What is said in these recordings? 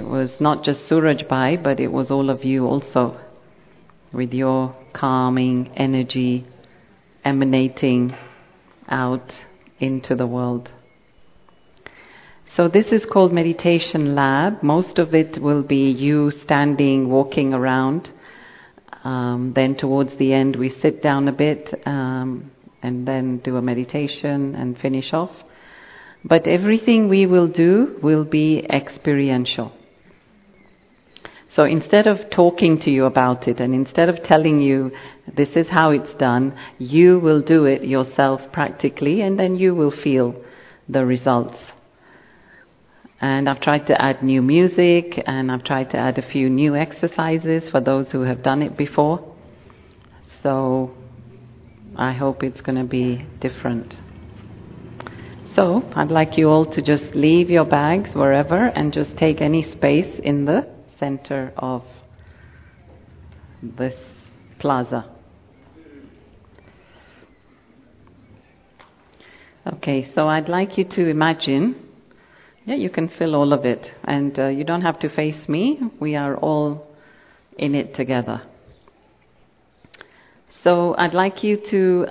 it was not just Suraj Bhai, but it was all of you also, with your calming energy emanating out into the world. So this is called Meditation Lab. Most of it will be you standing, walking around. Then towards the end we sit down a bit and then do a meditation and finish off. But everything we will do will be experiential. So instead of talking to you about it and instead of telling you this is how it's done, you will do it yourself practically and then you will feel the results. And I've tried to add new music and I've tried to add a few new exercises for those who have done it before. So I hope it's going to be different. So I'd like you all to just leave your bags wherever and just take any space in the center of this plaza. Okay, so I'd like you to imagine, you can fill all of it, and you don't have to face me, we are all in it together. So I'd like you to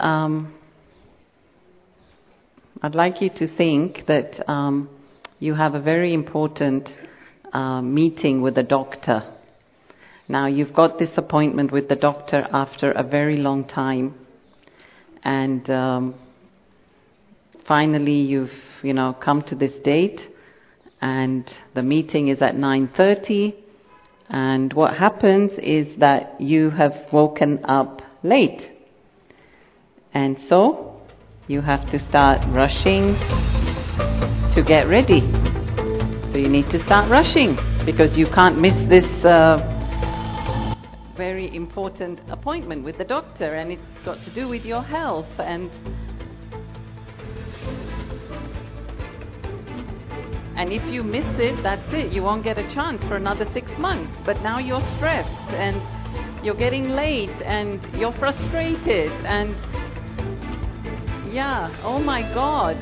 think that you have a very important meeting with the doctor. Now you've got this appointment with the doctor after a very long time, and finally you've come to this date, and the meeting is at 9:30. And what happens is that you have woken up late, and so you have to start rushing to get ready. So you need to start rushing because you can't miss this very important appointment with the doctor, and it's got to do with your health. And if you miss it, that's it. You won't get a chance for another 6 months. But now you're stressed and you're getting late and you're frustrated and oh my God.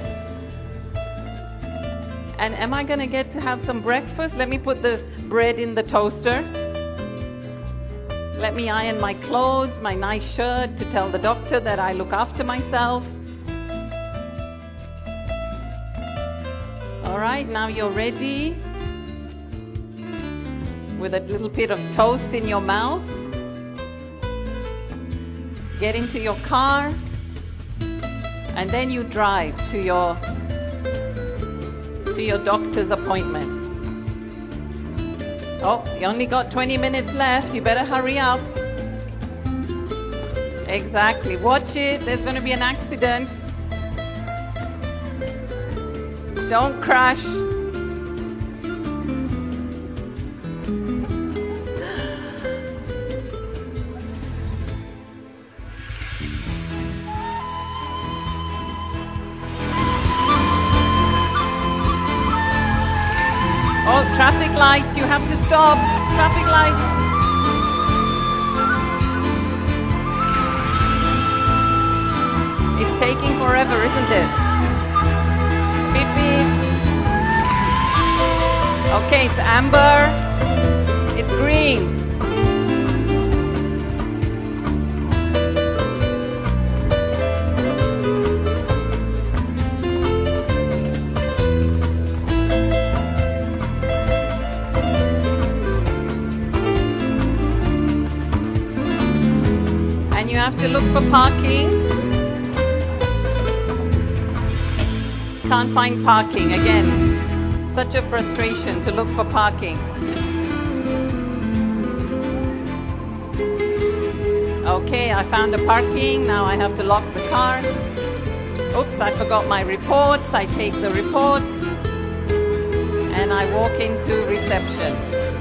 And am I going to get to have some breakfast? Let me put the bread in the toaster. Let me iron my clothes, my nice shirt, to tell the doctor that I look after myself. Alright, now you're ready with a little bit of toast in your mouth. Get into your car and then you drive to your doctor's appointment. Oh, you only got 20 minutes left, you better hurry up. Exactly, watch it, there's going to be an accident. Don't crash. Oh, traffic lights, you have to stop. Traffic lights. It's taking forever, isn't it? Beep beep. Okay, it's amber. It's green. And you have to look for parking. Can't find parking again. Such a frustration to look for parking. Okay, I found a parking. Now I have to lock the car. Oops, I forgot my reports. I take the reports and I walk into reception.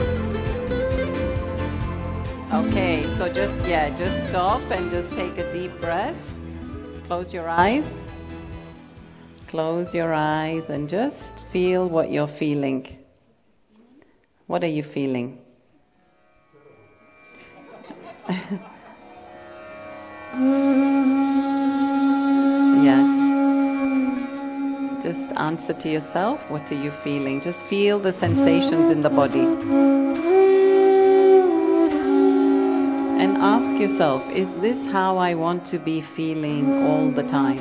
Okay, so just stop and just take a deep breath. Close your eyes. Close your eyes and just feel what you're feeling. What are you feeling? Just answer to yourself. What are you feeling? Just feel the sensations in the body. And ask yourself, is this how I want to be feeling all the time?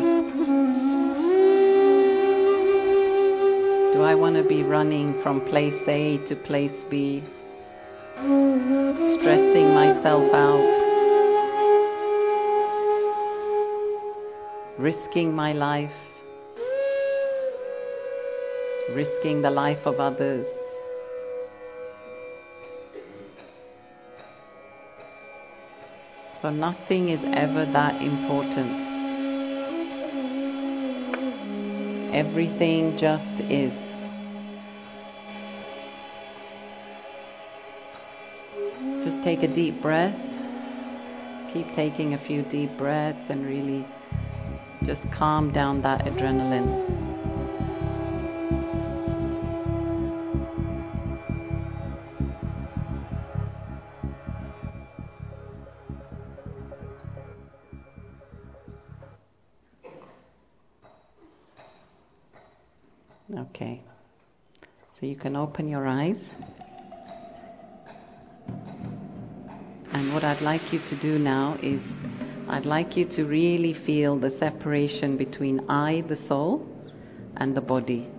Do I want to be running from place A to place B? Stressing myself out? Risking my life? Risking the life of others? So nothing is ever that important. Everything just is. Just take a deep breath. Keep taking a few deep breaths and really just calm down that adrenaline. Okay, so you can open your eyes. And what I'd like you to do now is, I'd like you to really feel the separation between I, the soul, and the body.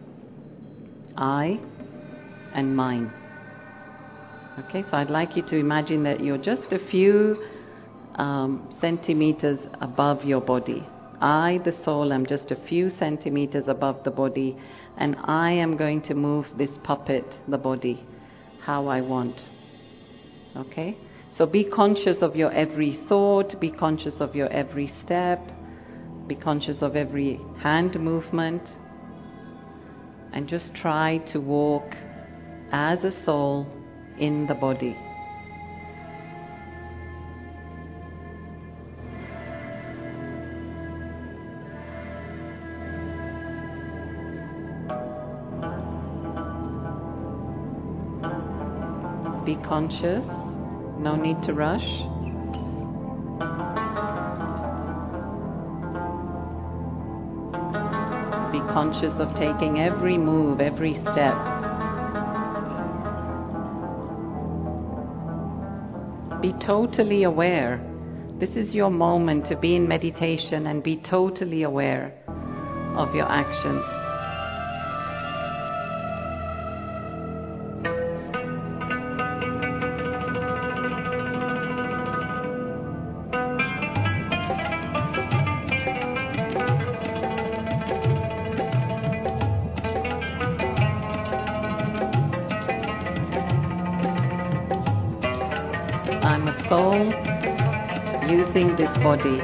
I and mine. Okay, so I'd like you to imagine that you're just a few centimeters above your body. I, the soul, am just a few centimeters above the body, and I am going to move this puppet, the body, how I want. Okay? So be conscious of your every thought, be conscious of your every step, be conscious of every hand movement, and just try to walk as a soul in the body. Be conscious, no need to rush. Be conscious of taking every move, every step. Be totally aware. This is your moment to be in meditation and be totally aware of your actions. I'm a soul using this body.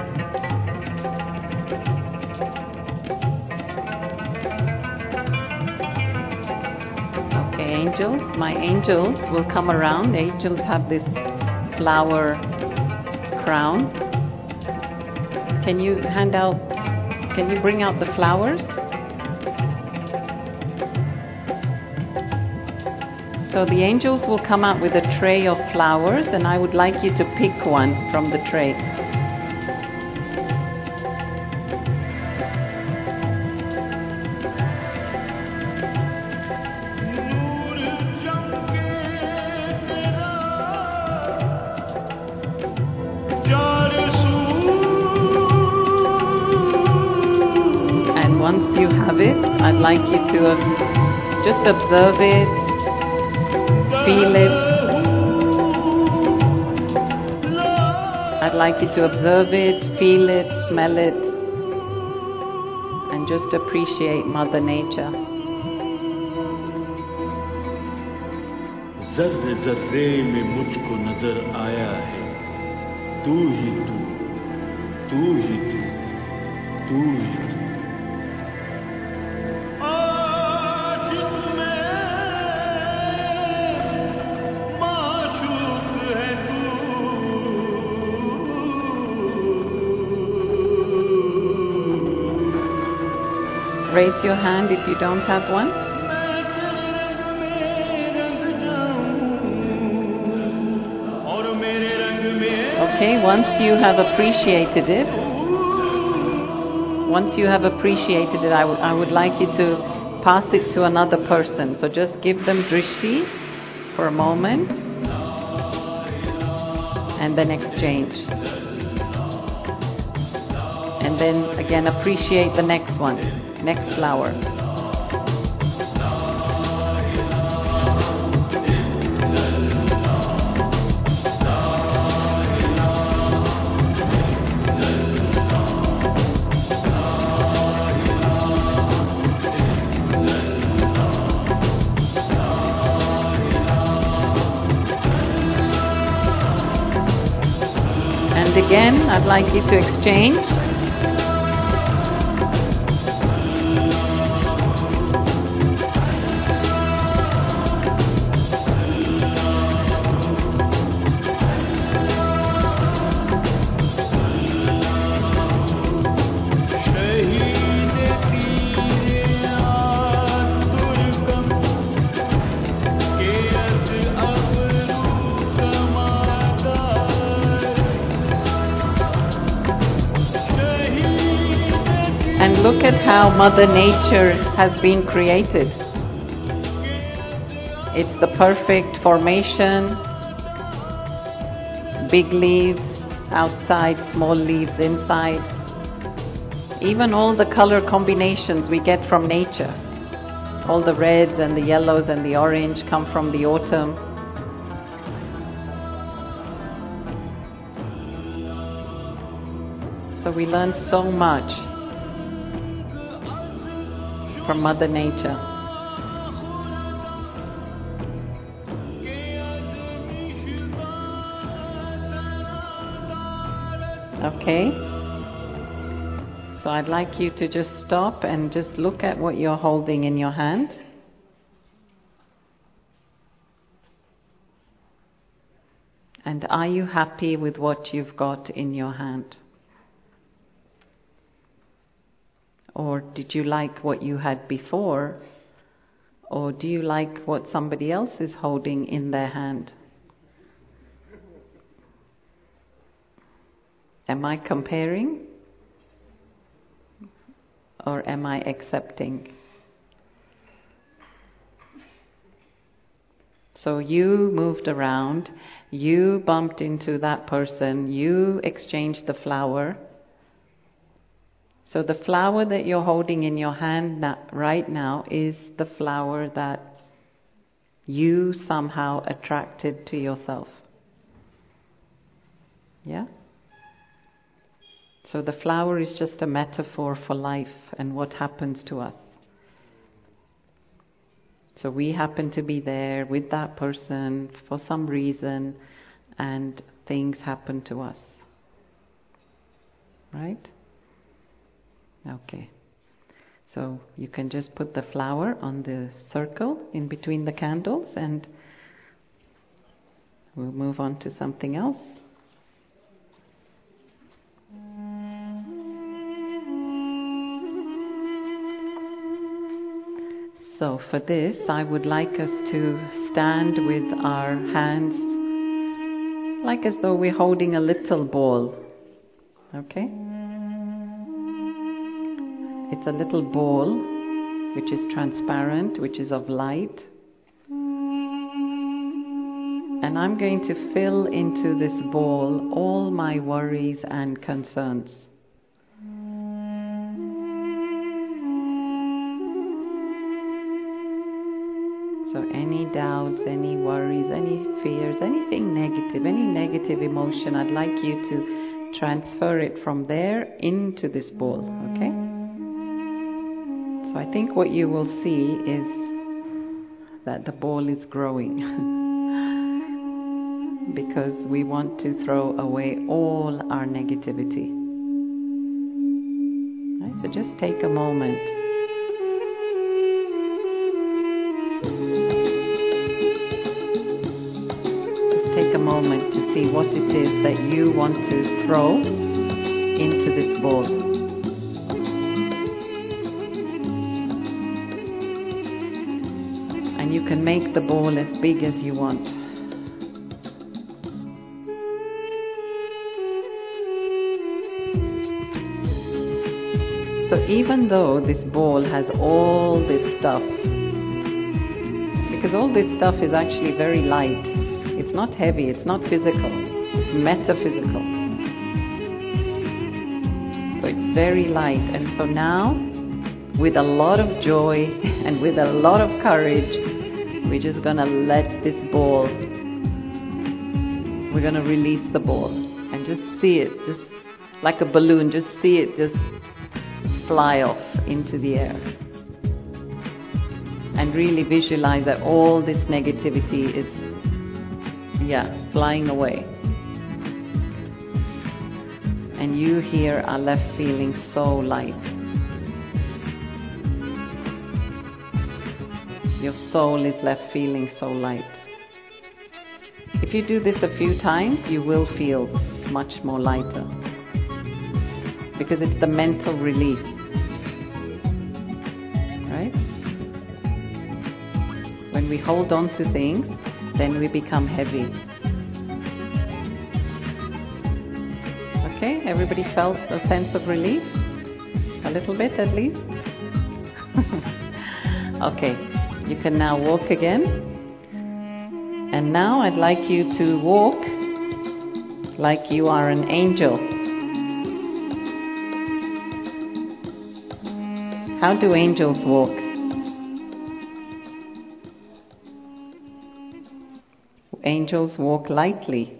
Okay, angels, my angels will come around. Angels have this flower crown. Can you bring out the flowers? So the angels will come out with a tray of flowers, and I would like you to pick one from the tray. And once you have it, I'd like you to just observe it. Feel it. I'd like you to observe it, feel it, smell it, and just appreciate Mother Nature. ज़र्रे ज़र्रे में मुझको नजर आया है, तू ही तू, तू ही तू, तू ही तू। Raise your hand if you don't have one. Okay, once you have appreciated it, once you have appreciated it, I would like you to pass it to another person. So just give them drishti for a moment and then exchange. And then again appreciate the next one, next flower. And again, I'd like you to exchange. And look at how Mother Nature has been created. It's the perfect formation. Big leaves outside, small leaves inside. Even all the color combinations we get from nature. All the reds and the yellows and the orange come from the autumn. So we learn so much from Mother Nature. Okay? So I'd like you to just stop and just look at what you're holding in your hand. And are you happy with what you've got in your hand? Or did you like what you had before? Or do you like what somebody else is holding in their hand? Am I comparing? Or am I accepting? So you moved around, you bumped into that person, you exchanged the flower. So the flower that you're holding in your hand right now is the flower that you somehow attracted to yourself. Yeah? So the flower is just a metaphor for life and what happens to us. So we happen to be there with that person for some reason and things happen to us. Right? Okay. So you can just put the flower on the circle in between the candles and we'll move on to something else. So for this, I would like us to stand with our hands like as though we're holding a little ball. Okay? It's a little ball which is transparent, which is of light. And I'm going to fill into this ball all my worries and concerns. So any doubts, any worries, any fears, anything negative, any negative emotion, I'd like you to transfer it from there into this ball, okay? So I think what you will see is that the ball is growing because we want to throw away all our negativity. Right? So just take a moment. Take a moment to see what it is that you want to throw into this ball. And you can make the ball as big as you want. So even though this ball has all this stuff, because all this stuff is actually very light, it's not heavy, it's not physical, it's metaphysical. So it's very light. And so now, with a lot of joy and with a lot of courage, we're just going to let this ball, we're going to release the ball and just see it, just like a balloon, just see it just fly off into the air. And really visualize that all this negativity is, flying away. And you here are left feeling so light. Your soul is left feeling so light. If you do this a few times, you will feel much more lighter. Because it's the mental release. Right? When we hold on to things, then we become heavy. Okay, everybody felt a sense of relief? A little bit at least? Okay, you can now walk again. And now I'd like you to walk like you are an angel. How do angels walk? Angels walk lightly.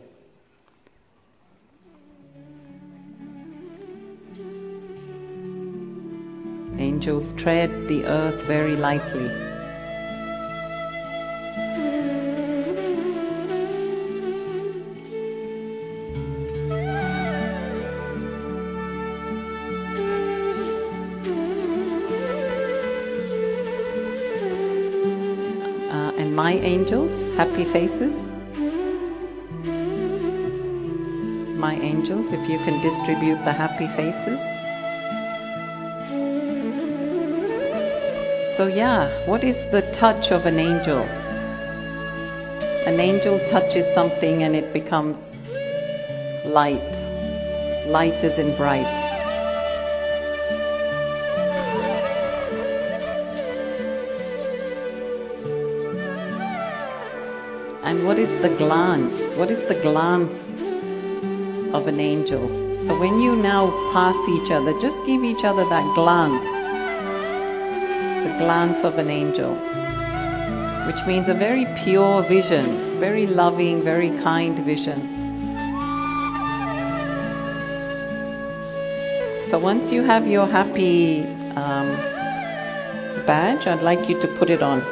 Angels tread the earth very lightly. And my angels, happy faces. My angels, if you can distribute the happy faces. So what is the touch of an angel? An angel touches something and it becomes light. Light as in bright. And what is the glance? What is the glance of an angel? So when you now pass each other, just give each other that glance. The glance of an angel. Which means a very pure vision, very loving, very kind vision. So once you have your happy badge, I'd like you to put it on.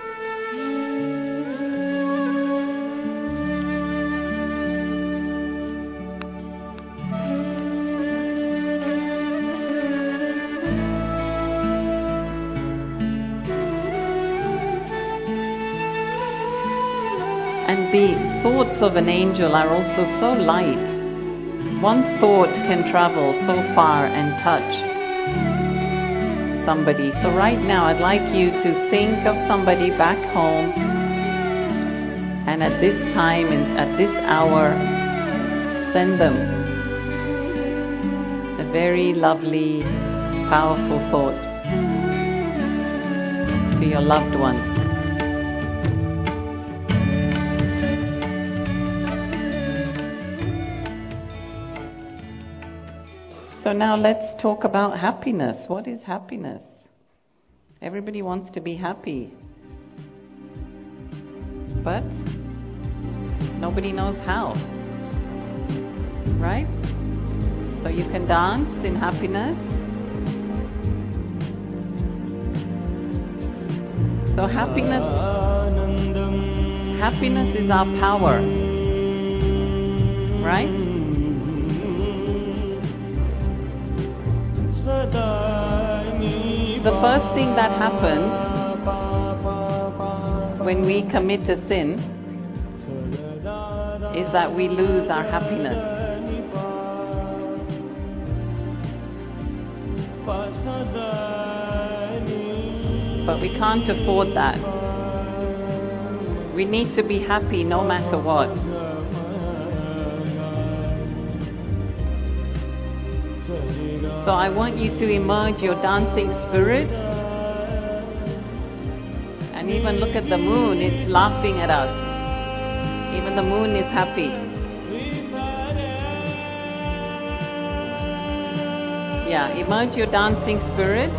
And the thoughts of an angel are also so light. One thought can travel so far and touch somebody. So right now I'd like you to think of somebody back home, and at this time and at this hour, send them a very lovely, powerful thought to your loved ones. So now let's talk about happiness. What is happiness? Everybody wants to be happy. But nobody knows how. Right? So you can dance in happiness. So happiness is our power. Right? The first thing that happens when we commit a sin is that we lose our happiness. But we can't afford that. We need to be happy no matter what. So So I want you to emerge your dancing spirit. And even look at the moon, it's laughing at us. Even the moon is happy. Yeah, emerge your dancing spirit.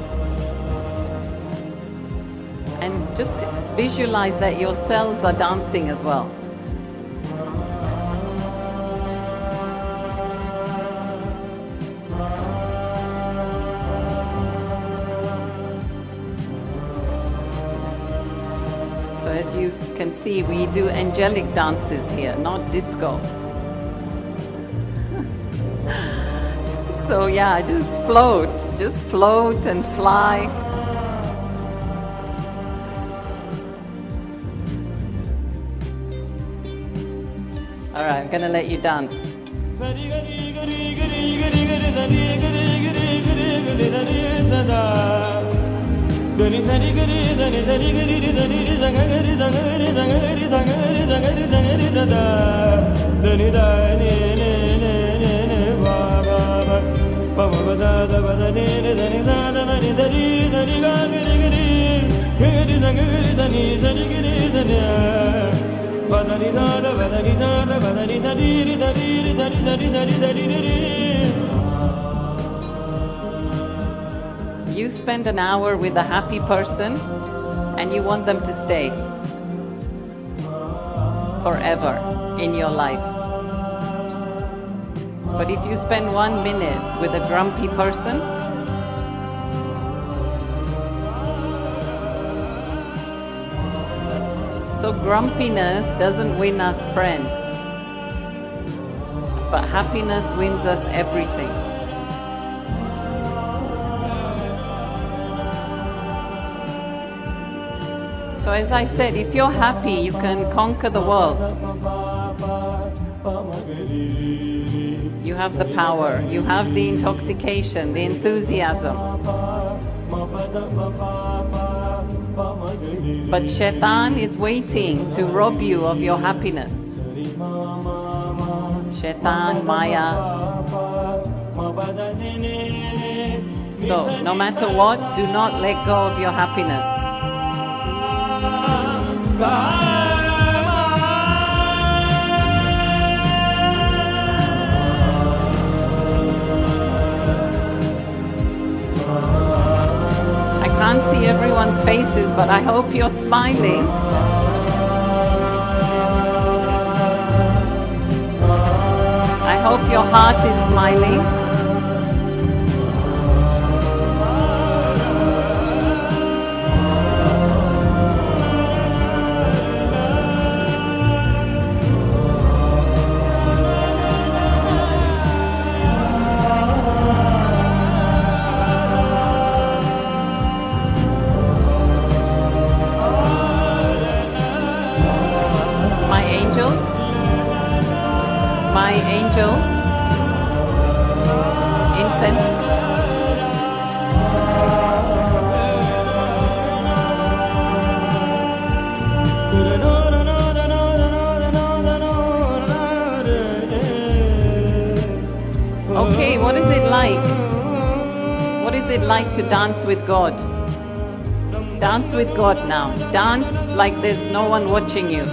And just visualize that your cells are dancing as well. So as you can see, we do angelic dances here, not disco. So yeah, just float and fly. Alright, I'm gonna let you dance. You spend an hour with a happy person and you want them to stay forever in your life. But if you spend 1 minute with a grumpy person, so grumpiness doesn't win us friends, but happiness wins us everything. So as I said, if you're happy, you can conquer the world. You have the power, you have the intoxication, the enthusiasm. But Shaitan is waiting to rob you of your happiness. Shaitan, Maya. So, no matter what, do not let go of your happiness. I can't see everyone's faces, but I hope you're smiling. I hope your heart is smiling. My angel, incense. Okay, what is it like? What is it like to dance with God? Dance with God now. Dance like there's no one watching you.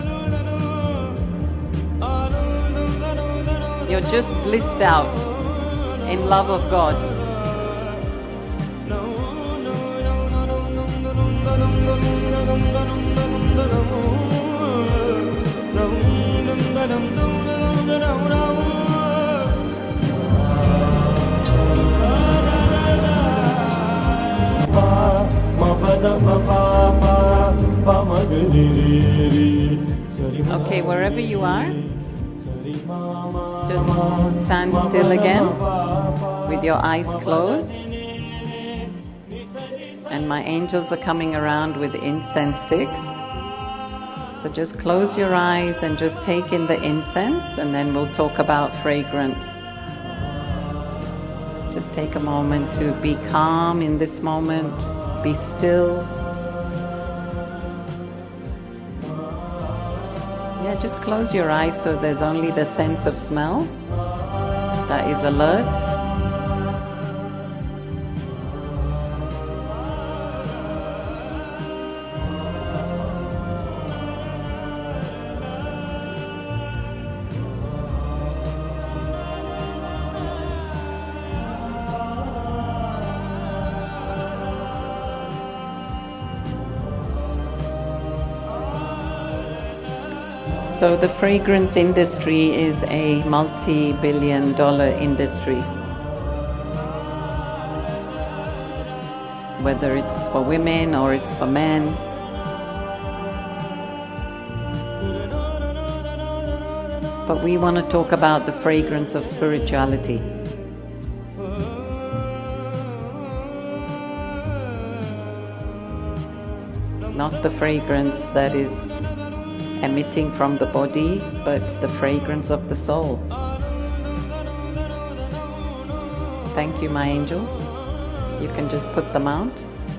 You're just blissed out in love of God. Okay, wherever you are, just stand still again with your eyes closed. And my angels are coming around with incense sticks. So just close your eyes and just take in the incense, and then we'll talk about fragrance. Just take a moment to be calm in this moment, be still. Yeah, just close your eyes so there's only the sense of smell that is alert. So the fragrance industry is a multi-billion-dollar industry. Whether it's for women or it's for men. But we want to talk about the fragrance of spirituality. Not the fragrance that is emitting from the body, but the fragrance of the soul. Thank you, my angels. You can just put them out.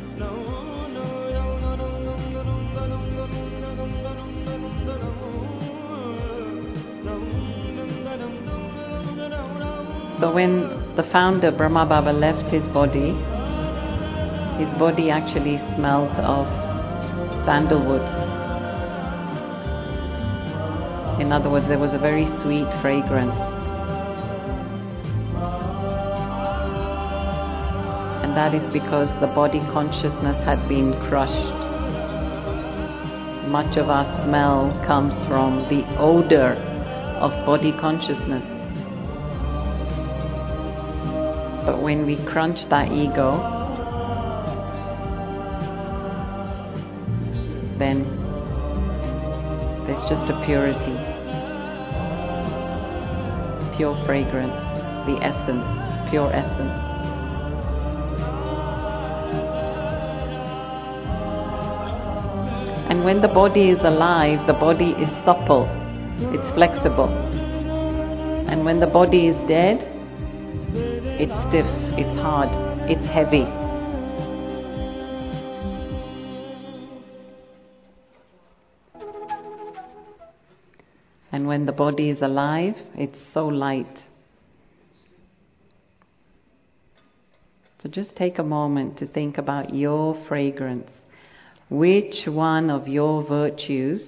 So when the founder, Brahma Baba, left his body actually smelled of sandalwood. In other words, there was a very sweet fragrance. And that is because the body consciousness had been crushed. Much of our smell comes from the odor of body consciousness. But when we crunch that ego, then there's just a purity, pure fragrance, the essence, pure essence. And when the body is alive, the body is supple, it's flexible. And when the body is dead, it's stiff, it's hard, it's heavy. And when the body is alive, it's so light. So just take a moment to think about your fragrance. Which one of your virtues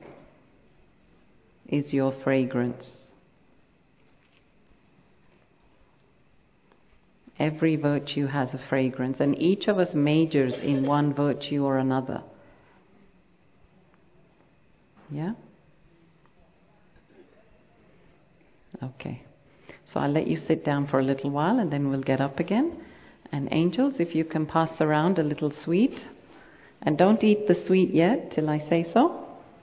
is your fragrance? Every virtue has a fragrance, and each of us majors in one virtue or another. Yeah? Okay. So I'll let you sit down for a little while and then we'll get up again. And angels, if you can pass around a little sweet. And don't eat the sweet yet till I say so.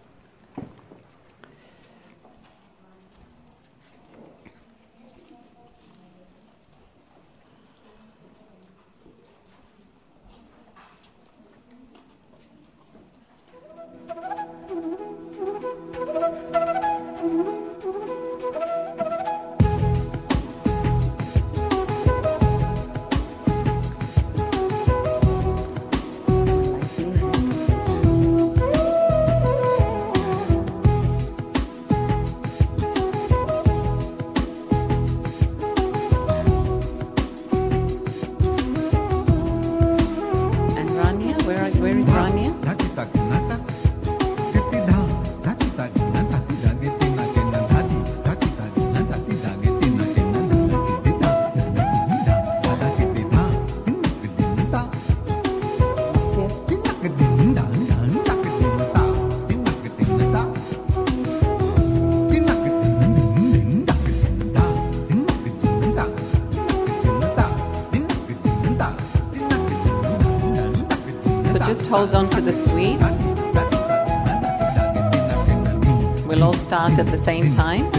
Hold on to the sweet. We'll all start at the same time.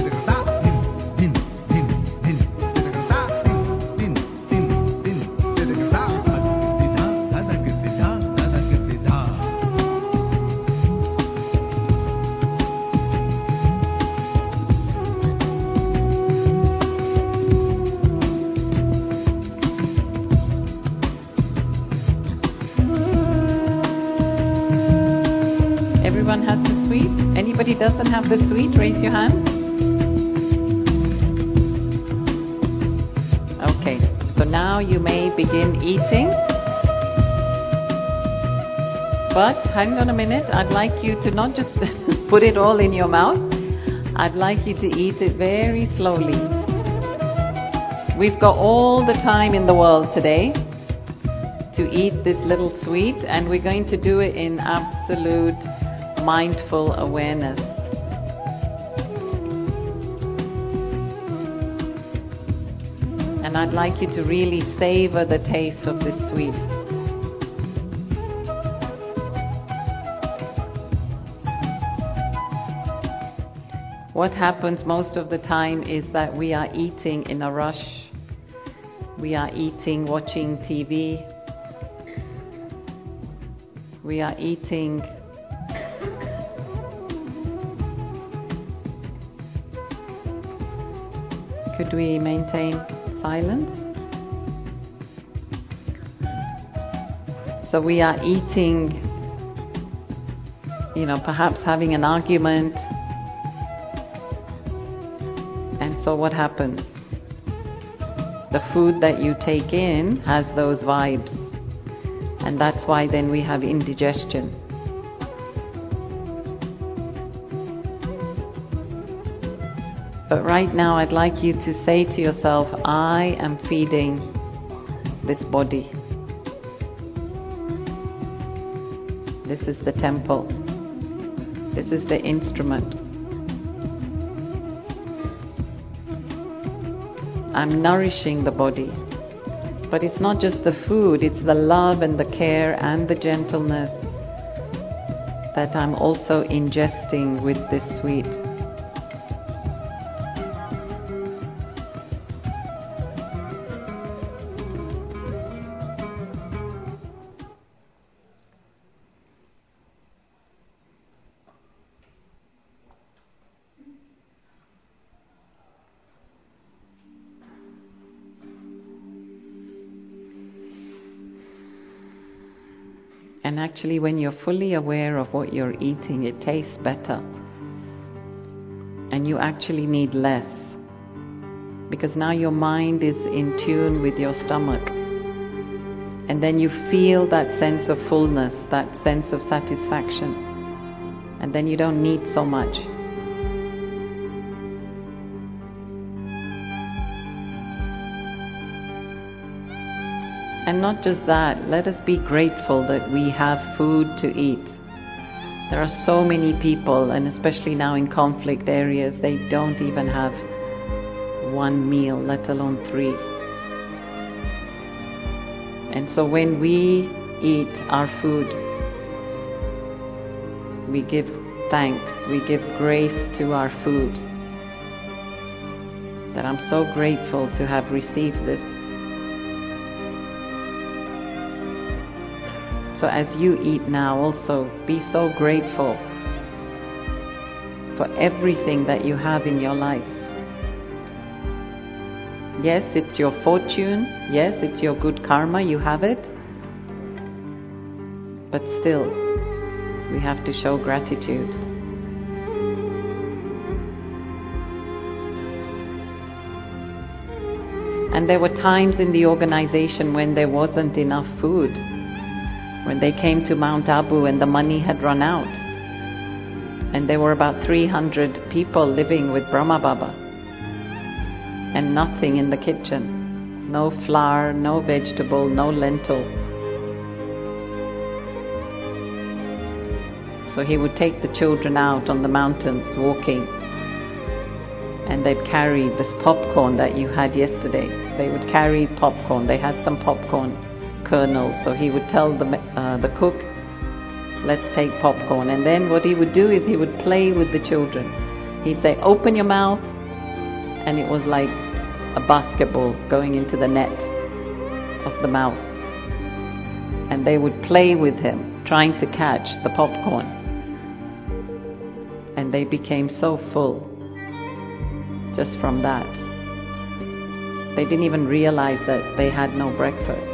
Anybody doesn't have the sweet, raise your hand. Okay, so now you may begin eating. But hang on a minute, I'd like you to not just put it all in your mouth. I'd like you to eat it very slowly. We've got all the time in the world today to eat this little sweet, and we're going to do it in absolute mindful awareness. And I'd like you to really savor the taste of this sweet. What happens most of the time is that we are eating in a rush. We are eating, watching TV. We are eating Could we maintain silence? So we are eating, perhaps having an argument. And so what happens? The food that you take in has those vibes. And that's why then we have indigestion. But right now I'd like you to say to yourself, I am feeding this body. This is the temple. This is the instrument. I'm nourishing the body. But it's not just the food, it's the love and the care and the gentleness that I'm also ingesting with this sweet. And actually, when you're fully aware of what you're eating, it tastes better. And you actually need less. Because now your mind is in tune with your stomach. And then you feel that sense of fullness, that sense of satisfaction. And then you don't need so much. And not just that, let us be grateful that we have food to eat. There are so many people, and especially now in conflict areas, they don't even have one meal, let alone 3. And so when we eat our food, we give thanks, we give grace to our food. That I'm so grateful to have received this. So as you eat now, also be so grateful for everything that you have in your life. Yes, it's your fortune. Yes, it's your good karma. You have it. But still, we have to show gratitude. And there were times in the organization when there wasn't enough food. When they came to Mount Abu and the money had run out. And there were about 300 people living with Brahma Baba. And nothing in the kitchen. No flour, no vegetable, no lentil. So he would take the children out on the mountains walking. And they'd carry this popcorn that you had yesterday. They would carry popcorn. They had some popcorn kernels. So he would tell the cook, let's take popcorn. And then what he would do is he would play with the children. He'd say, open your mouth. And it was like a basketball going into the net of the mouth. And they would play with him, trying to catch the popcorn. And they became so full just from that. They didn't even realize that they had no breakfast.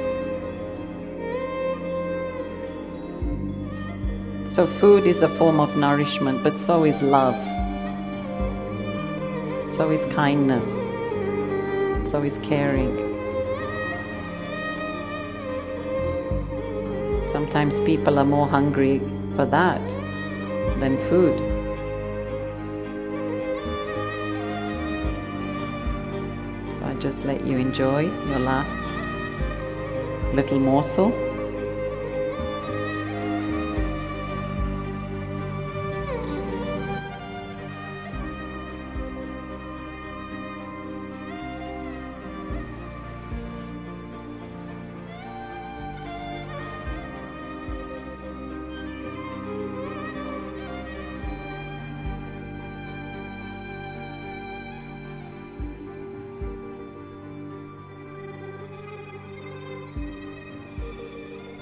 So food is a form of nourishment, but so is love. So is kindness. So is caring. Sometimes people are more hungry for that than food. So I just let you enjoy your last little morsel.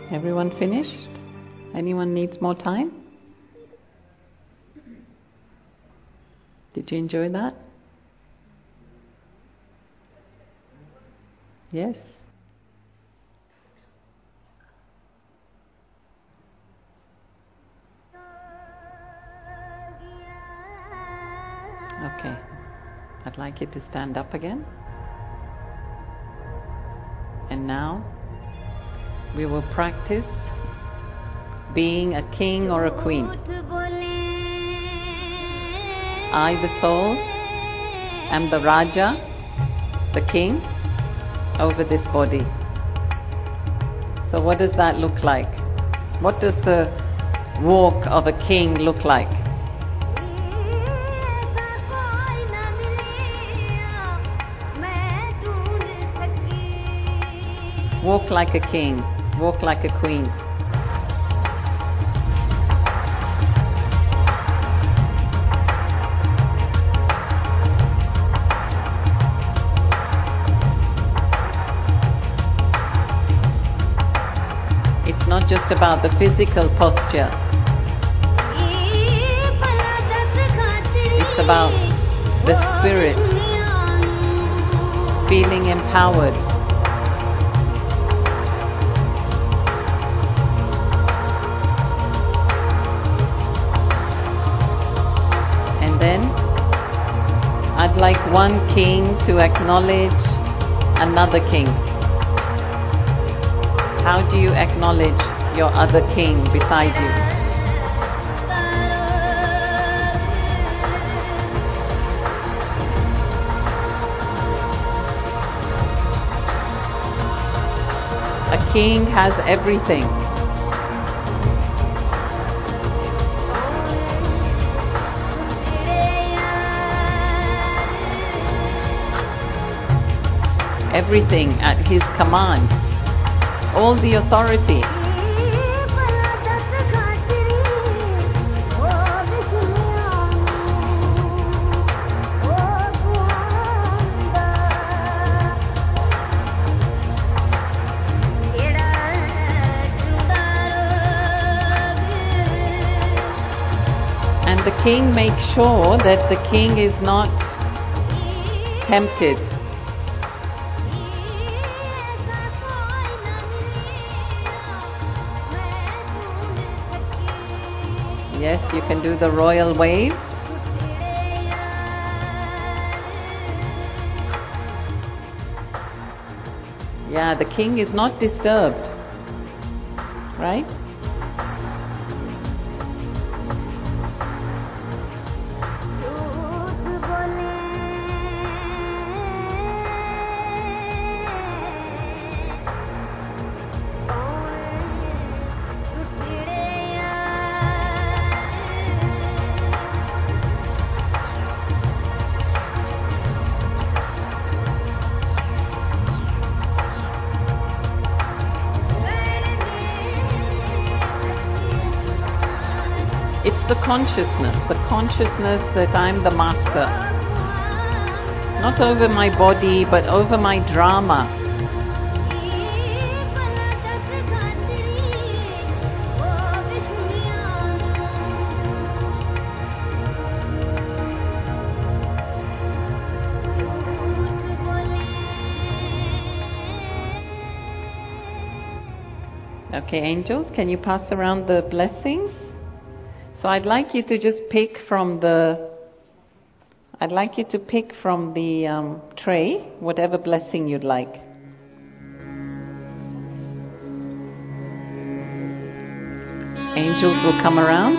Everyone finished? Anyone needs more time? Did you enjoy that? Yes? Okay. I'd like you to stand up again. And now we will practice being a king or a queen. I, the soul, am the Raja, the king, over this body. So what does that look like? What does the walk of a king look like? Walk like a king, walk like a queen. It's not just about the physical posture. It's about the spirit, feeling empowered. And then I'd like one king to acknowledge another king. How do you acknowledge your other king beside you? A king has everything. Everything at his command. All the authority. And the king makes sure that the king is not tempted. Yes, you can do the royal wave. Yeah, the king is not disturbed. Right? It's the consciousness that I'm the master. Not over my body, but over my drama. Okay, angels, can you pass around the blessings? So I'd like you to just pick from the tray whatever blessing you'd like. Angels will come around.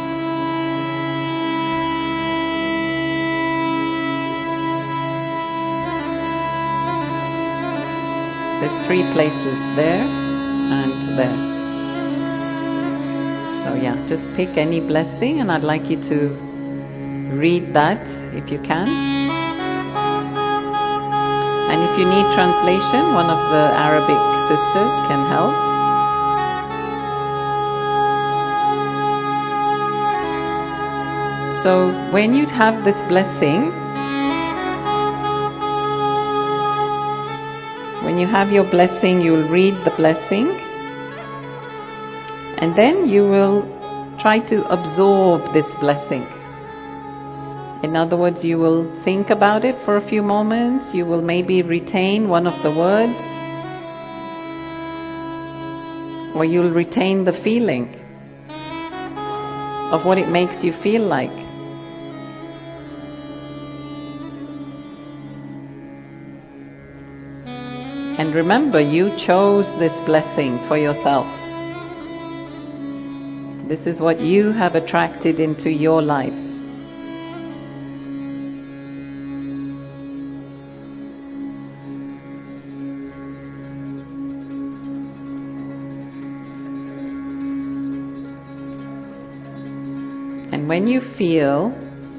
There's 3 places, there and there. So yeah, just pick any blessing and I'd like you to read that if you can. And if you need translation, one of the Arabic sisters can help. So when you have this blessing, when you have your blessing, you'll read the blessing. And then you will try to absorb this blessing. In other words, you will think about it for a few moments. You will maybe retain one of the words, or you'll retain the feeling of what it makes you feel like. And remember, you chose this blessing for yourself. This is what you have attracted into your life. And when you feel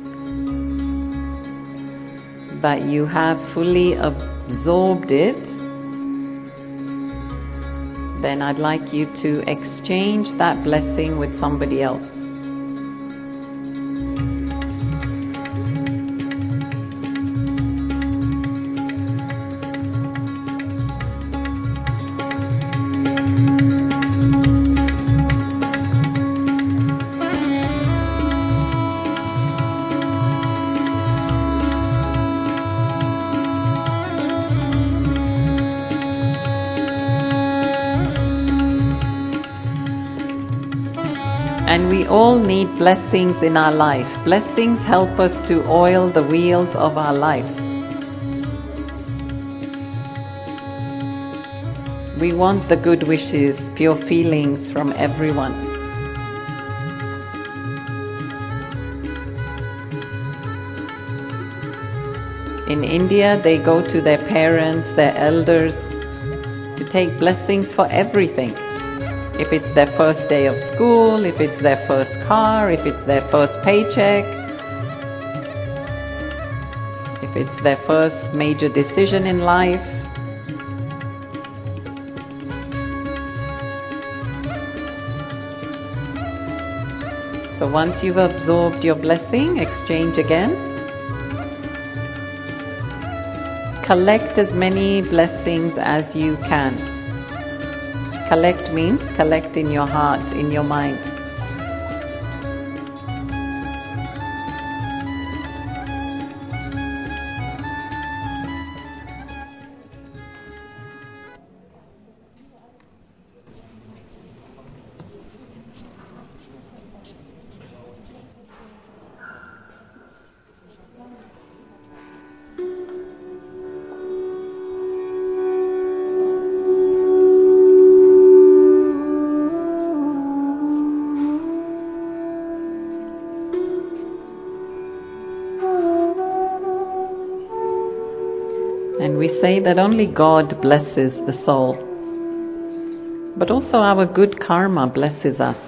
that you have fully absorbed it, then I'd like you to exchange that blessing with somebody else. And we all need blessings in our life. Blessings help us to oil the wheels of our life. We want the good wishes, pure feelings from everyone. In India, they go to their parents, their elders, to take blessings for everything. If it's their first day of school, if it's their first car, if it's their first paycheck, if it's their first major decision in life. So once you've absorbed your blessing, exchange again. Collect as many blessings as you can. Collect means collect in your heart, in your mind. And we say that only God blesses the soul, but also our good karma blesses us.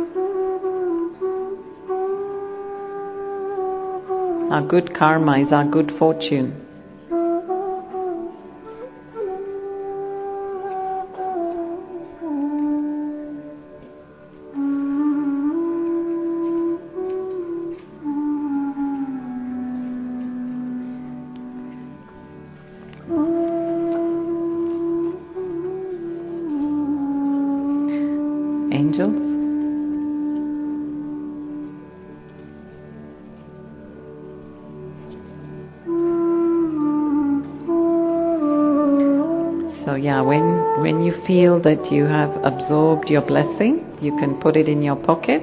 Our good karma is our good fortune. Angels? So yeah, when you feel that you have absorbed your blessing, you can put it in your pocket.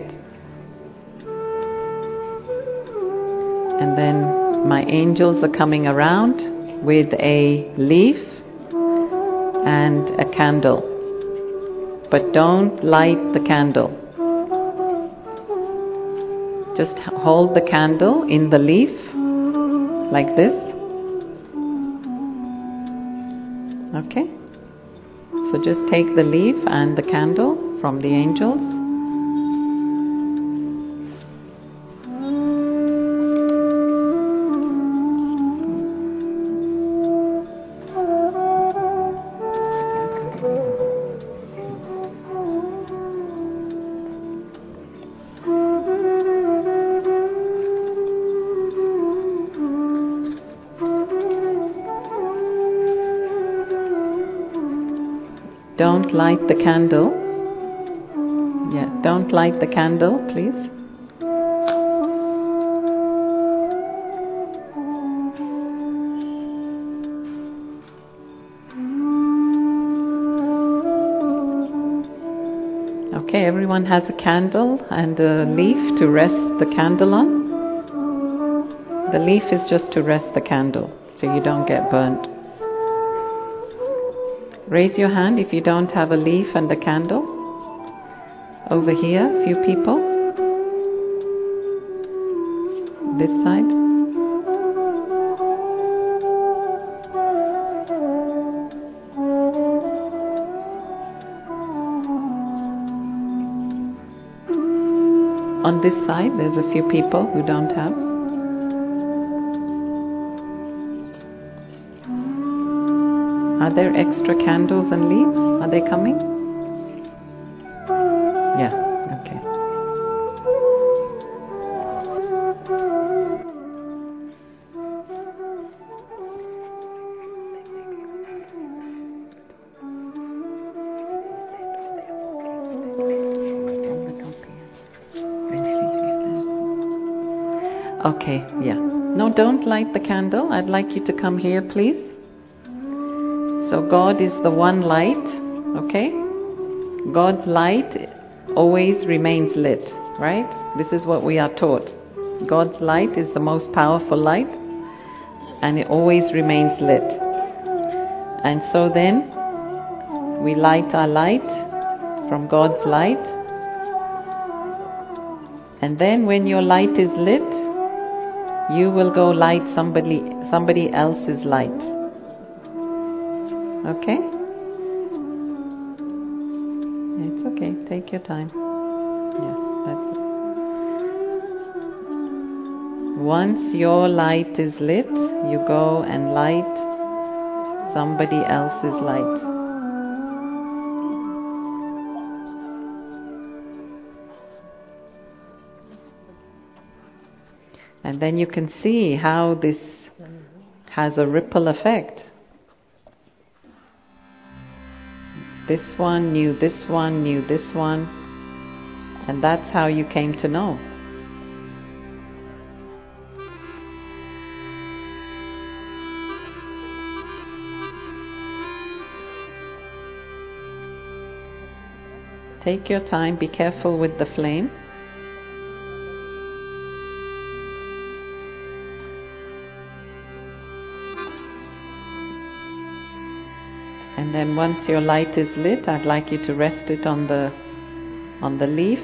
And then my angels are coming around with a leaf and a candle. But don't light the candle. Just hold the candle in the leaf, like this. Okay? So just take the leaf and the candle from the angels. Don't light the candle yet. Don't light the candle, please. Okay, everyone has a candle and a leaf to rest the candle on. The leaf is just to rest the candle, so you don't get burnt. Raise your hand if you don't have a leaf and a candle. Over here, a few people. This side. On this side, there's a few people who don't have. Are there extra candles and leaves? Are they coming? Yeah, okay. Okay, yeah. No, don't light the candle. I'd like you to come here, please. So God is the one light, okay? God's light always remains lit, right? This is what we are taught. God's light is the most powerful light, and it always remains lit. And so then, we light our light from God's light, and then when your light is lit, you will go light somebody else's light. Okay? It's okay. Take your time. Yeah, that's it. Once your light is lit, you go and light somebody else's light. And then you can see how this has a ripple effect. This one knew this one, knew this one, and that's how you came to know. Take your time, be careful with the flame. And then once your light is lit, I'd like you to rest it on the leaf.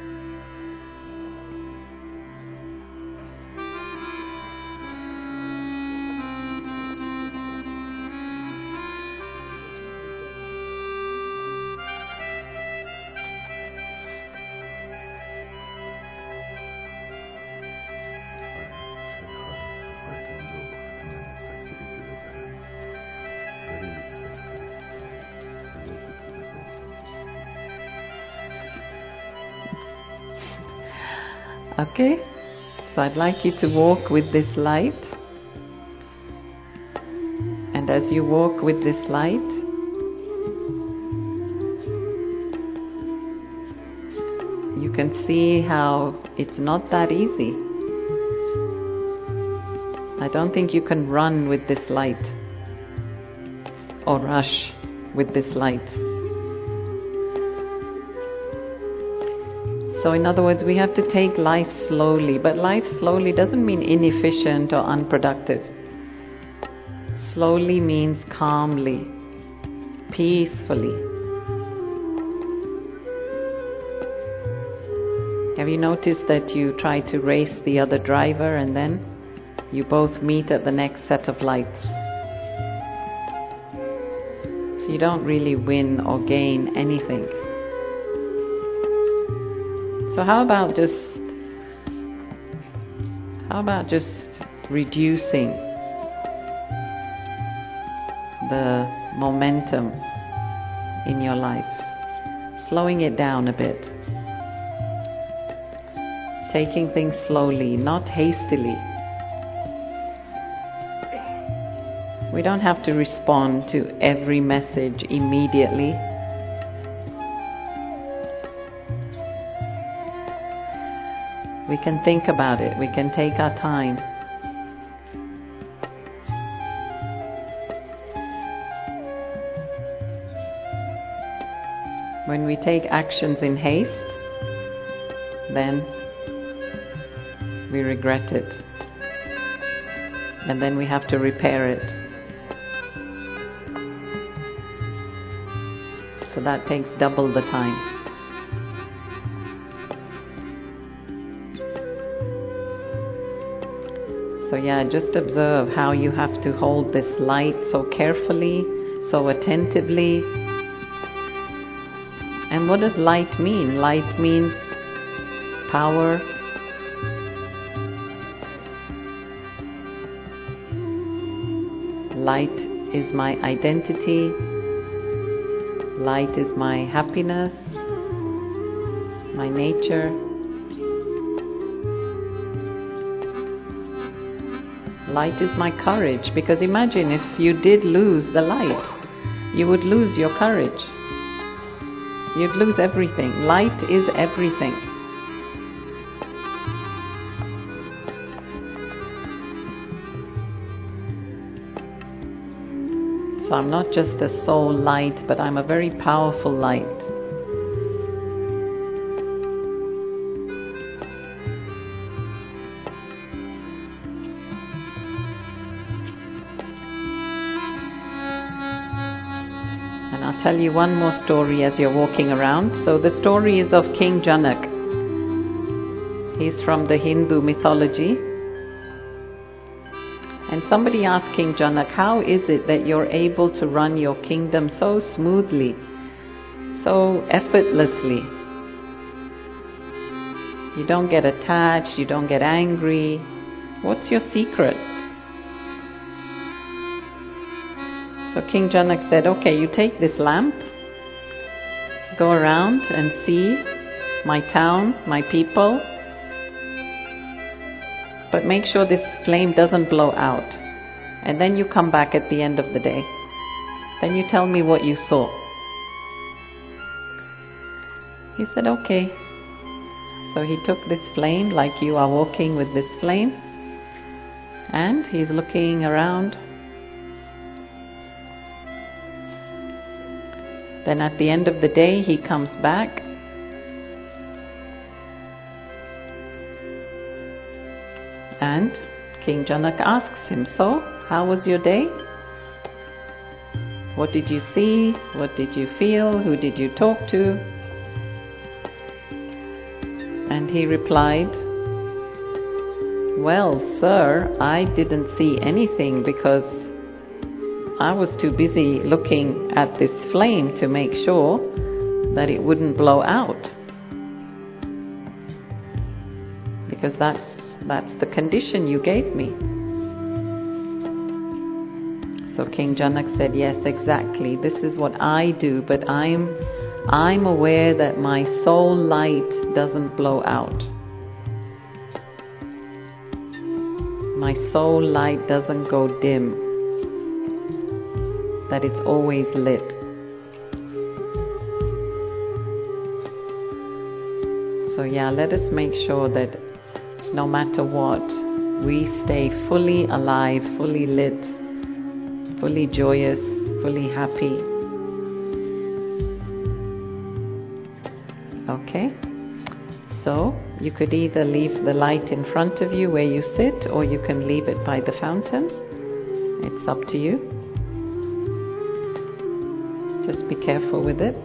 Okay, so I'd like you to walk with this light, and as you walk with this light, you can see how it's not that easy. I don't think you can run with this light or rush with this light. So in other words, we have to take life slowly, but life slowly doesn't mean inefficient or unproductive. Slowly means calmly, peacefully. Have you noticed that you try to race the other driver and then you both meet at the next set of lights? So you don't really win or gain anything. So how about just reducing the momentum in your life, slowing it down a bit, taking things slowly, not hastily. We don't have to respond to every message immediately. We can think about it. We can take our time. When we take actions in haste, then we regret it. And then we have to repair it. So that takes double the time. So yeah, just observe how you have to hold this light so carefully, so attentively. And what does light mean? Light means power. Light is my identity. Light is my happiness, my nature. Light is my courage, because imagine if you did lose the light, you would lose your courage. You'd lose everything. Light is everything. So I'm not just a soul light, but I'm a very powerful light. And I'll tell you one more story as you're walking around. So the story is of King Janak. He's from the Hindu mythology. And somebody asked King Janak, how is it that you're able to run your kingdom so smoothly, so effortlessly? You don't get attached, you don't get angry. What's your secret? So King Janak said, okay, you take this lamp, go around and see my town, my people, but make sure this flame doesn't blow out. And then you come back at the end of the day. Then you tell me what you saw. He said, okay. So he took this flame, like you are walking with this flame, and he's looking around. Then at the end of the day, he comes back. And King Janak asks him, so, how was your day? What did you see? What did you feel? Who did you talk to? And he replied, well, sir, I didn't see anything because I was too busy looking at this flame to make sure that it wouldn't blow out. Because that's the condition you gave me. So King Janak said, yes, exactly. This is what I do, but I'm aware that my soul light doesn't blow out. My soul light doesn't go dim. That it's always lit. So yeah, let us make sure that no matter what, we stay fully alive, fully lit, fully joyous, fully happy. Okay? So, you could either leave the light in front of you where you sit, or you can leave it by the fountain. It's up to you. Just be careful with it.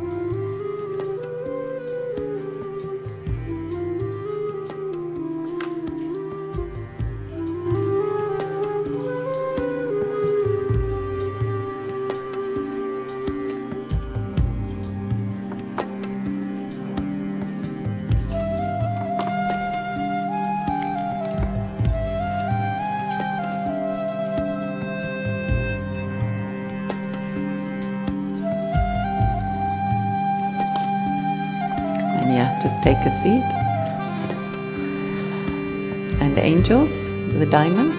Just take a seat. And angels, the diamond.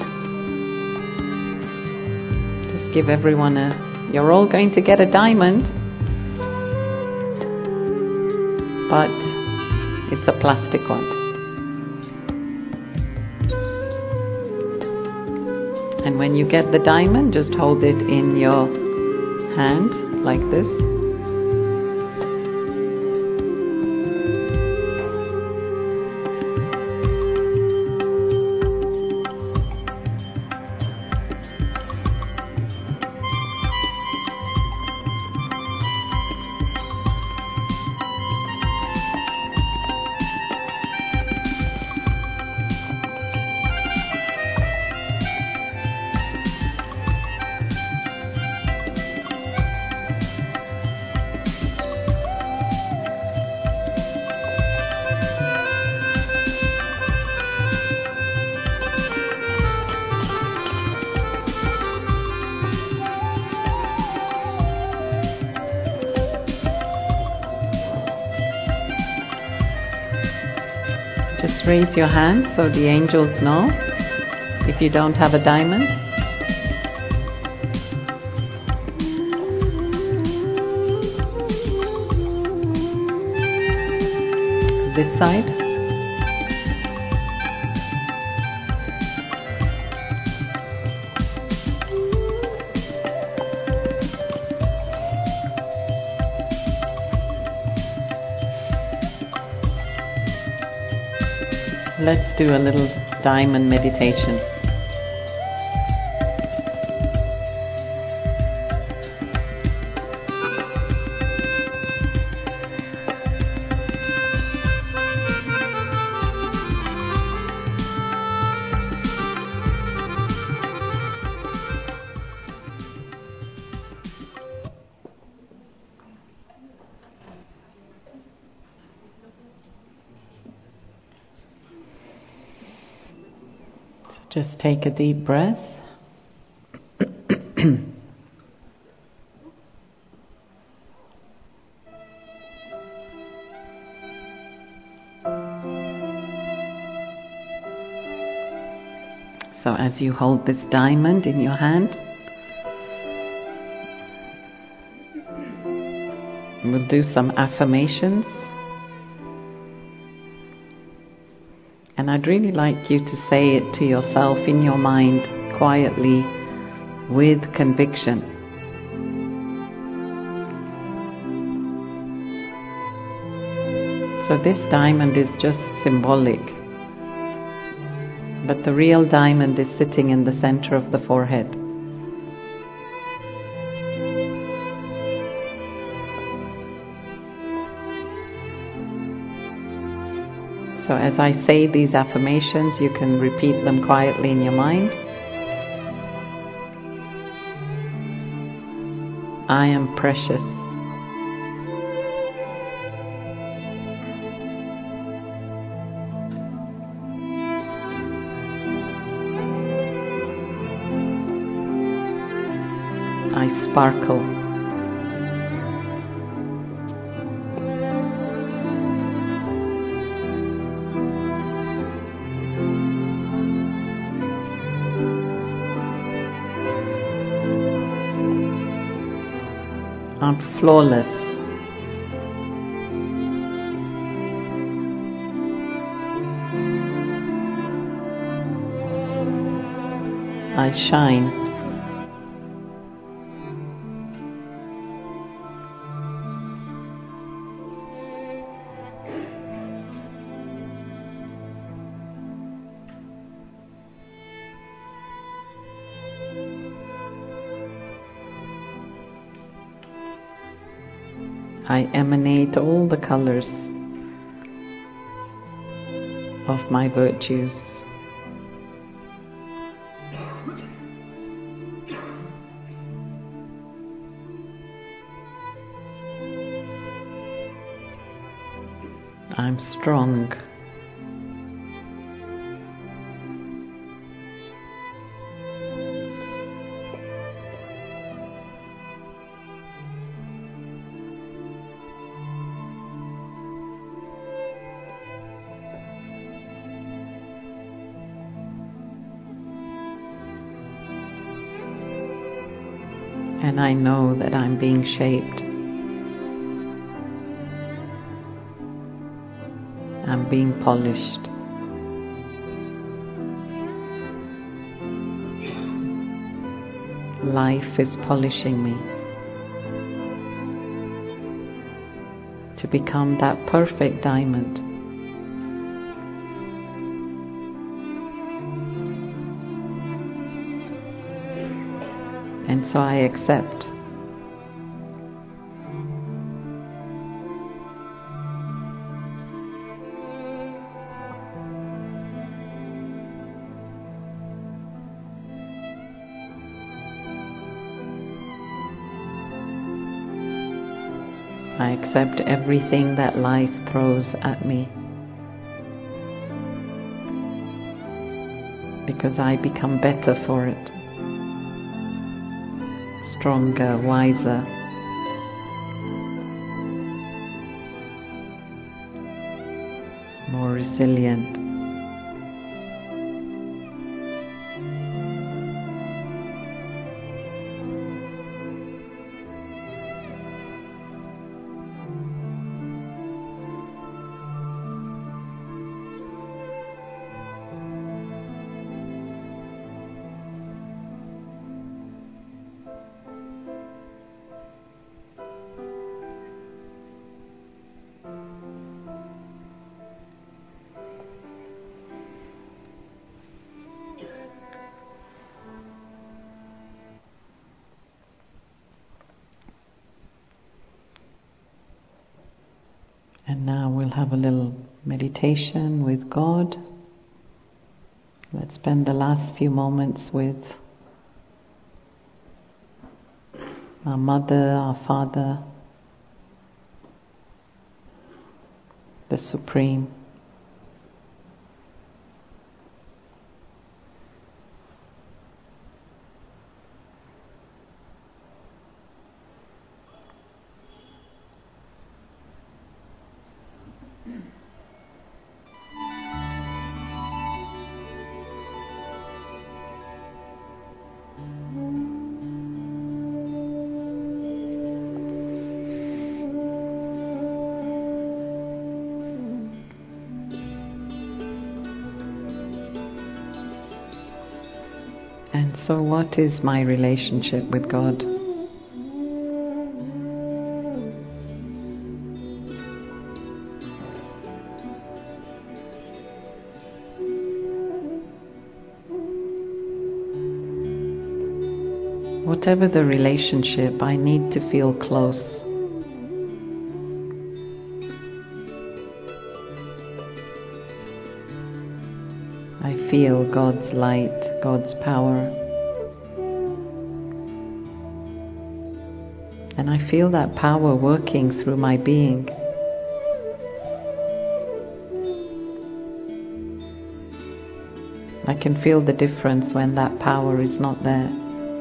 Just give everyone you're all going to get a diamond. But it's a plastic one. And when you get the diamond, just hold it in your hand like this. Just raise your hand so the angels know if you don't have a diamond. This side. Let's do a little diamond meditation. Just take a deep breath. So as you hold this diamond in your hand, we'll do some affirmations. And I'd really like you to say it to yourself in your mind, quietly, with conviction. So this diamond is just symbolic, but the real diamond is sitting in the center of the forehead. So as I say these affirmations, you can repeat them quietly in your mind. I am precious. I sparkle. I'm flawless. I shine. I emanate all the colors of my virtues. I'm strong. And I know that I'm being shaped. I'm being polished. life is polishing me to become that perfect diamond. And so I accept. I accept everything that life throws at me, because I become better for it, stronger, wiser, more resilient. And now we'll have a little meditation with God. Let's spend the last few moments with our mother, our father, the Supreme. And so what is my relationship with God? Whatever the relationship, I need to feel close. I feel God's light, God's power. And I feel that power working through my being. I can feel the difference when that power is not there.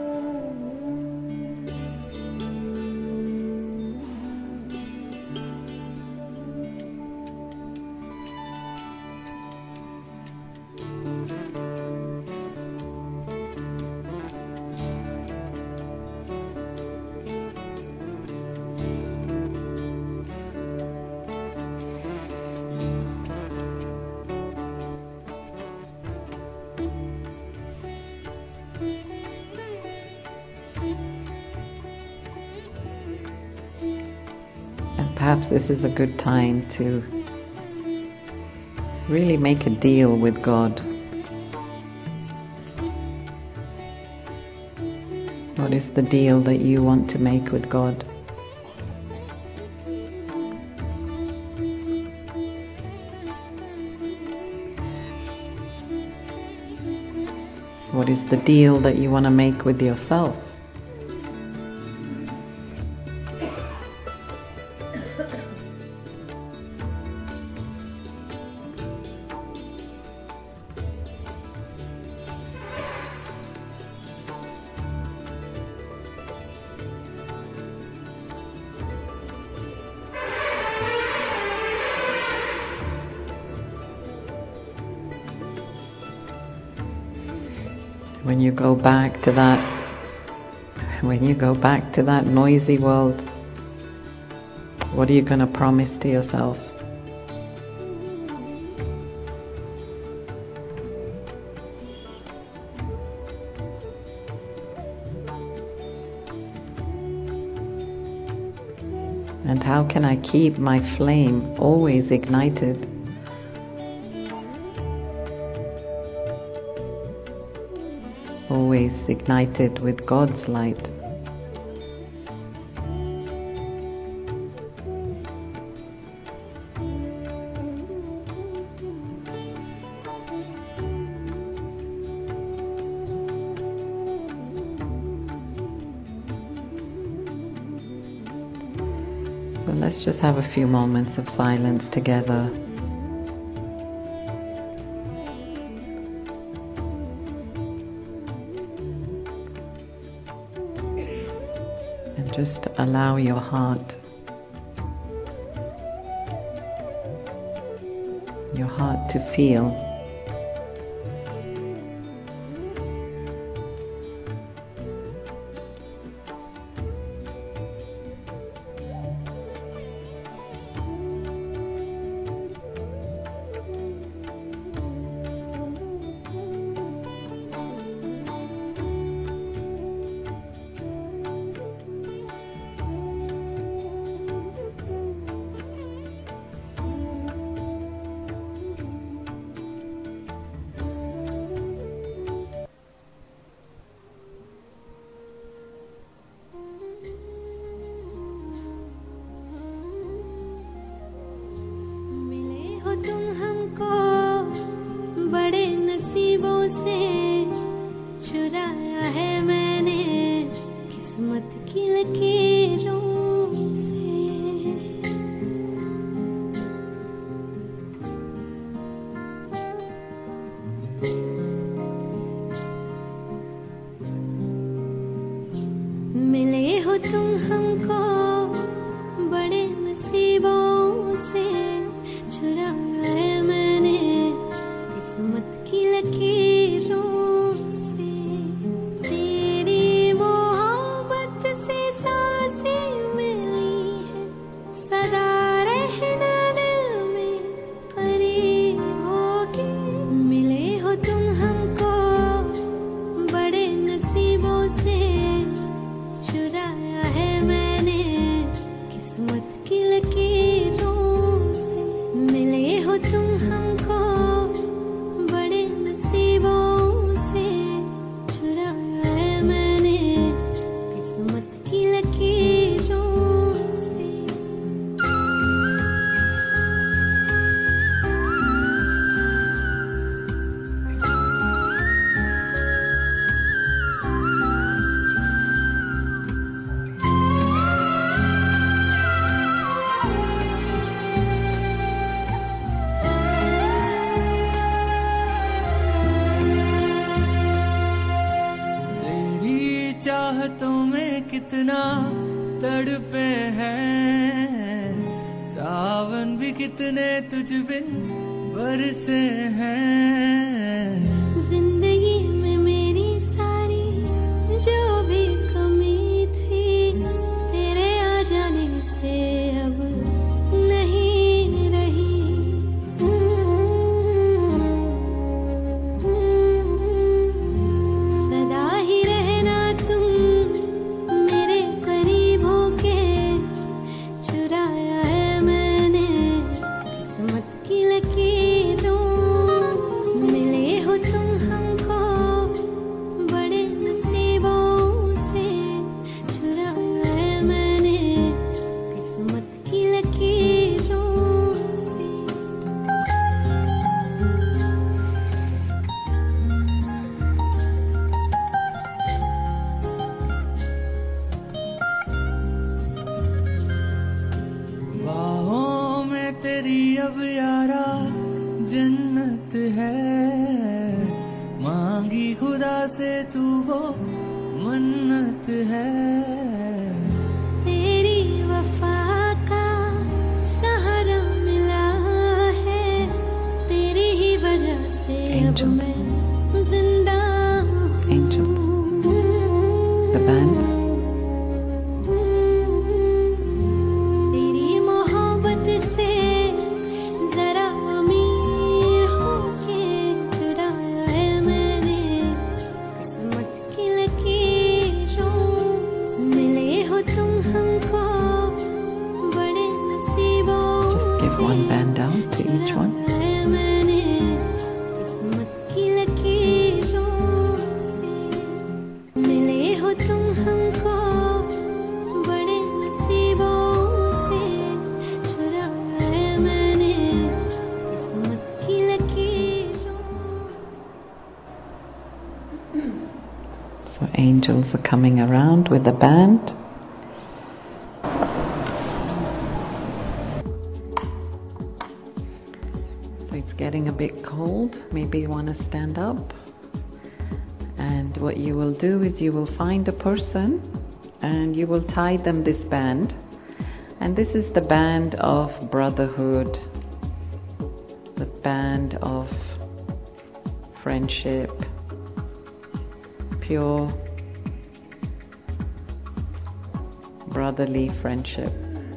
Perhaps this is a good time to really make a deal with God. What is the deal that you want to make with God? What is the deal that you want to make with yourself? When you go back to that noisy world, what are you going to promise to yourself? And how can I keep my flame always ignited? Always ignited with God's light. So let's just have a few moments of silence together. And just allow your heart to feel. चाहतों में कितना तड़पे हैं, सावन भी कितने तुझ बिन बरसे हैं। जिंदगी में मेरी सारी जो भी कमी थी, तेरे आ जाने से अब नहीं रही। सदा ही रहना तुम मेरे करीब होके, चुराया है मैंने किस्मत की लकीरों। मिले हो तुम हमको बड़े नसीबों से, चुराया है मैंने किस्मत की लकीरों से। बाहों में तेरी अब यारा जन्नत है, मांगी खुदा से तू वो मन्नत है। तेरी वफा का सहारा मिला है, तेरी ही वजह से अब Angels. मैं जिंदा Angels. The bands. तेरी मोहब्बत से जरा अमीर होके, चुराया है मैंने किस्मत की लकीरों। मिले हो तुम हमको So angels are coming around with the band. So it's getting a bit cold. Maybe you want to stand up. And what you will do is you will find a person and you will tie them this band. And this is the band of brotherhood, the band of friendship, pure brotherly friendship.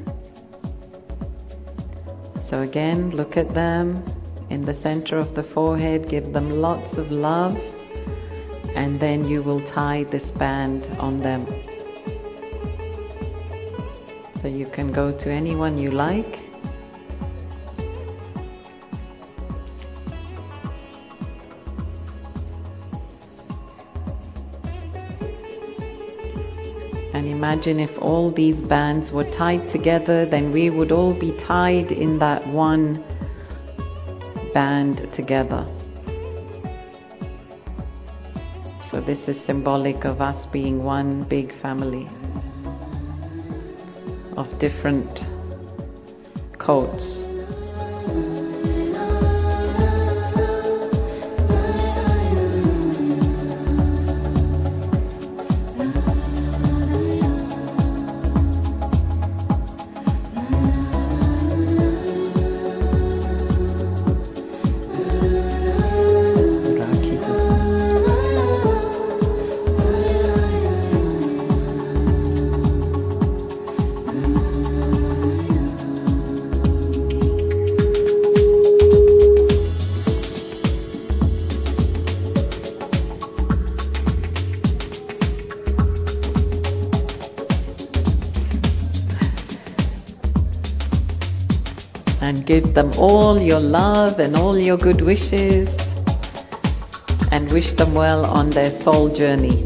So again, look at them in the center of the forehead, give them lots of love, and then you will tie this band on them. So you can go to anyone you like. And imagine if all these bands were tied together, then we would all be tied in that one band together. So this is symbolic of us being one big family of different coats. And give them all your love and all your good wishes and wish them well on their soul journey.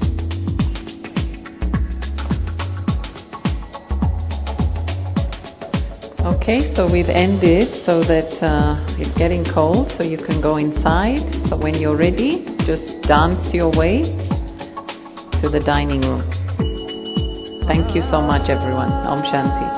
Okay, so we've ended so that it's getting cold, so you can go inside. So when you're ready, just dance your way to the dining room. Thank you so much, everyone. Om Shanti.